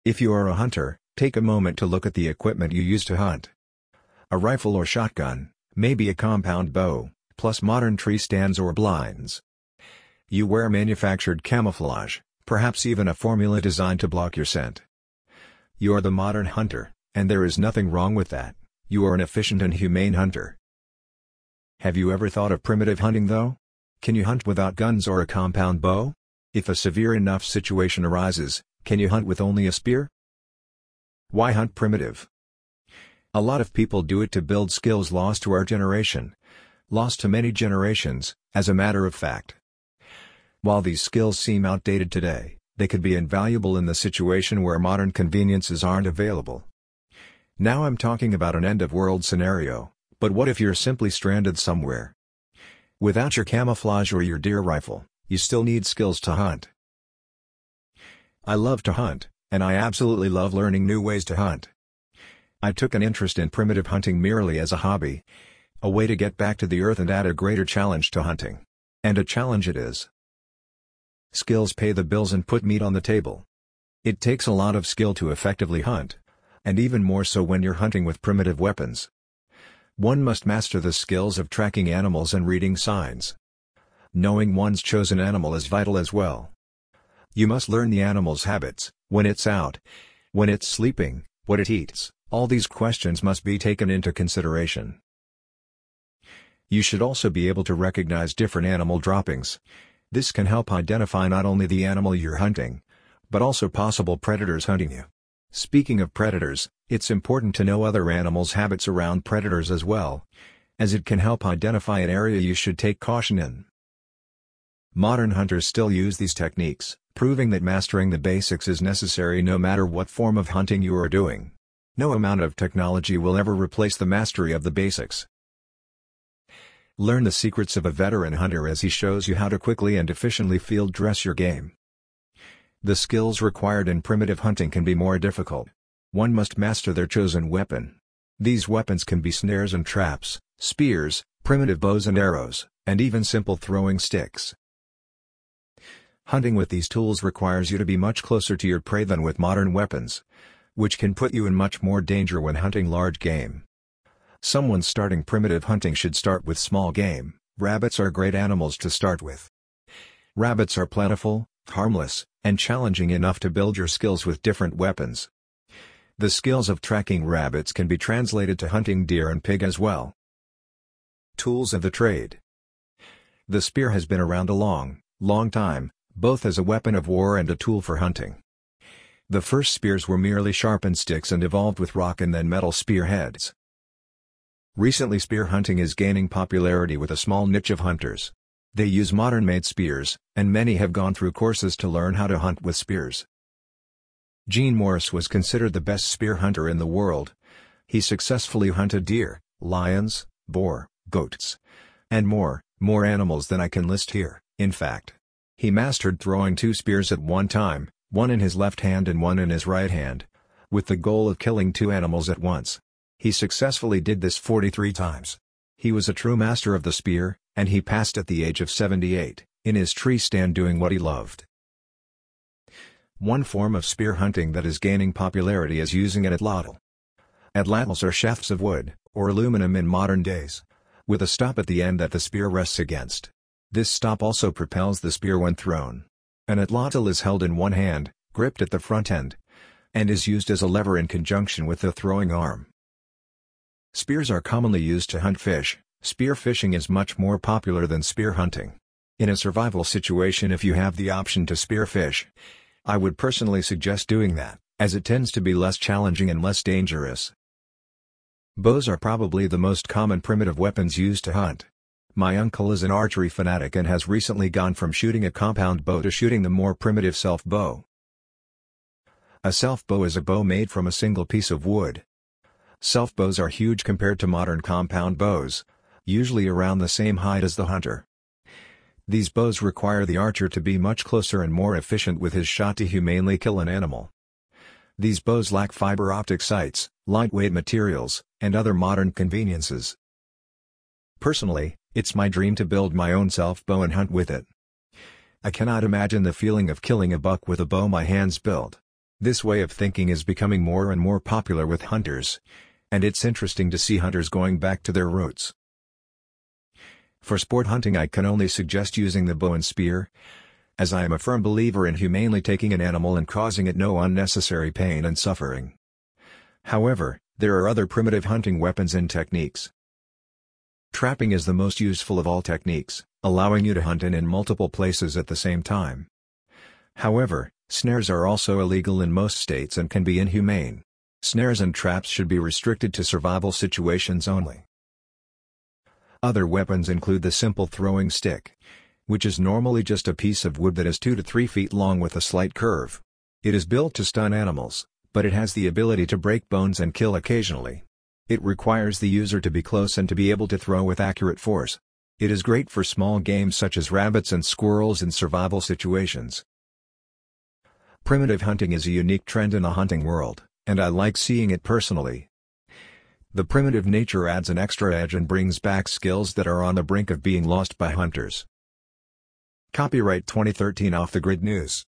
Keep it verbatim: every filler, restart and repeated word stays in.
If you are a hunter, take a moment to look at the equipment you use to hunt. A rifle or shotgun, maybe a compound bow, plus modern tree stands or blinds. You wear manufactured camouflage, perhaps even a formula designed to block your scent. You are the modern hunter, and there is nothing wrong with that. You are an efficient and humane hunter. Have you ever thought of primitive hunting though? Can you hunt without guns or a compound bow? If a severe enough situation arises, can you hunt with only a spear? Why hunt primitive? A lot of people do it to build skills lost to our generation. Lost to many generations, as a matter of fact. While these skills seem outdated today, they could be invaluable in the situation where modern conveniences aren't available. Now I'm talking about an end-of-world scenario, but what if you're simply stranded somewhere? Without your camouflage or your deer rifle, you still need skills to hunt. I love to hunt, and I absolutely love learning new ways to hunt. I took an interest in primitive hunting merely as a hobby, a way to get back to the earth and add a greater challenge to hunting. And a challenge it is. Skills pay the bills and put meat on the table. It takes a lot of skill to effectively hunt, and even more so when you're hunting with primitive weapons. One must master the skills of tracking animals and reading signs. Knowing one's chosen animal is vital as well. You must learn the animal's habits, when it's out, when it's sleeping, what it eats. All these questions must be taken into consideration. You should also be able to recognize different animal droppings. This can help identify not only the animal you're hunting, but also possible predators hunting you. Speaking of predators, it's important to know other animals' habits around predators as well, as it can help identify an area you should take caution in. Modern hunters still use these techniques, proving that mastering the basics is necessary no matter what form of hunting you are doing. No amount of technology will ever replace the mastery of the basics. Learn the secrets of a veteran hunter as he shows you how to quickly and efficiently field dress your game. The skills required in primitive hunting can be more difficult. One must master their chosen weapon. These weapons can be snares and traps, spears, primitive bows and arrows, and even simple throwing sticks. Hunting with these tools requires you to be much closer to your prey than with modern weapons, which can put you in much more danger when hunting large game. Someone starting primitive hunting should start with small game. Rabbits are great animals to start with. Rabbits are plentiful, harmless, and challenging enough to build your skills with different weapons. The skills of tracking rabbits can be translated to hunting deer and pig as well. Tools of the trade. The spear has been around a long, long time, both as a weapon of war and a tool for hunting. The first spears were merely sharpened sticks and evolved with rock and then metal spearheads. Recently spear hunting is gaining popularity with a small niche of hunters. They use modern-made spears, and many have gone through courses to learn how to hunt with spears. Gene Morris was considered the best spear hunter in the world. He successfully hunted deer, lions, boar, goats, and more, more animals than I can list here. In fact, he mastered throwing two spears at one time, one in his left hand and one in his right hand, with the goal of killing two animals at once. He successfully did this forty-three times. He was a true master of the spear, and he passed at the age of seventy-eight, in his tree stand doing what he loved. One form of spear hunting that is gaining popularity is using an atlatl. Atlatls are shafts of wood, or aluminum in modern days, with a stop at the end that the spear rests against. This stop also propels the spear when thrown. An atlatl is held in one hand, gripped at the front end, and is used as a lever in conjunction with the throwing arm. Spears are commonly used to hunt fish. Spear fishing is much more popular than spear hunting. In a survival situation, if you have the option to spear fish, I would personally suggest doing that, as it tends to be less challenging and less dangerous. Bows are probably the most common primitive weapons used to hunt. My uncle is an archery fanatic and has recently gone from shooting a compound bow to shooting the more primitive self-bow. A self-bow is a bow made from a single piece of wood. Self-bows are huge compared to modern compound bows, usually around the same height as the hunter. These bows require the archer to be much closer and more efficient with his shot to humanely kill an animal. These bows lack fiber optic sights, lightweight materials, and other modern conveniences. Personally, it's my dream to build my own self-bow and hunt with it. I cannot imagine the feeling of killing a buck with a bow my hands built. This way of thinking is becoming more and more popular with hunters, and it's interesting to see hunters going back to their roots. For sport hunting, I can only suggest using the bow and spear, as I am a firm believer in humanely taking an animal and causing it no unnecessary pain and suffering. However, there are other primitive hunting weapons and techniques. Trapping is the most useful of all techniques, allowing you to hunt in, in multiple places at the same time. However, snares are also illegal in most states and can be inhumane. Snares and traps should be restricted to survival situations only. Other weapons include the simple throwing stick, which is normally just a piece of wood that is two to three feet long with a slight curve. It is built to stun animals, but it has the ability to break bones and kill occasionally. It requires the user to be close and to be able to throw with accurate force. It is great for small game such as rabbits and squirrels in survival situations. Primitive hunting is a unique trend in the hunting world, and I like seeing it personally. The primitive nature adds an extra edge and brings back skills that are on the brink of being lost by hunters. Copyright twenty thirteen Off the Grid News.